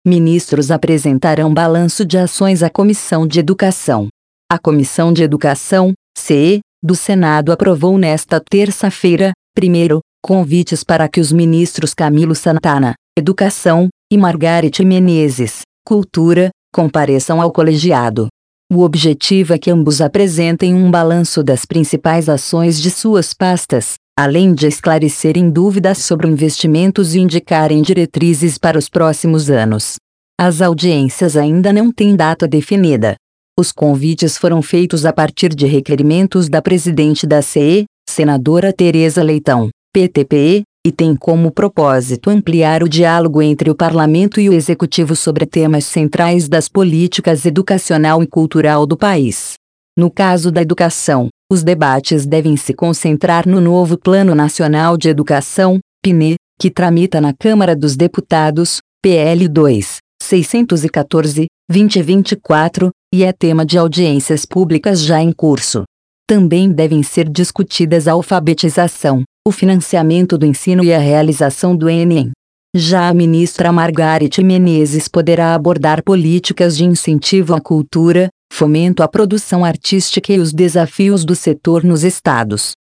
Ministros apresentarão balanço de ações à Comissão de Educação. A Comissão de Educação, CE, do Senado aprovou nesta terça-feira, primeiro, convites para que os ministros Camilo Santana, Educação, e Margareth Menezes, Cultura, compareçam ao colegiado. O objetivo é que ambos apresentem um balanço das principais ações de suas pastas, além de esclarecerem dúvidas sobre investimentos e indicarem diretrizes para os próximos anos. As audiências ainda não têm data definida. Os convites foram feitos a partir de requerimentos da presidente da CE, senadora Tereza Leitão, PTP, e têm como propósito ampliar o diálogo entre o Parlamento e o Executivo sobre temas centrais das políticas educacional e cultural do país. No caso da educação, os debates devem se concentrar no novo Plano Nacional de Educação, PNE, que tramita na Câmara dos Deputados, PL 2, 614, 2024, e é tema de audiências públicas já em curso. Também devem ser discutidas a alfabetização, o financiamento do ensino e a realização do Enem. Já a ministra Margareth Menezes poderá abordar políticas de incentivo à cultura, fomento à produção artística e os desafios do setor nos estados.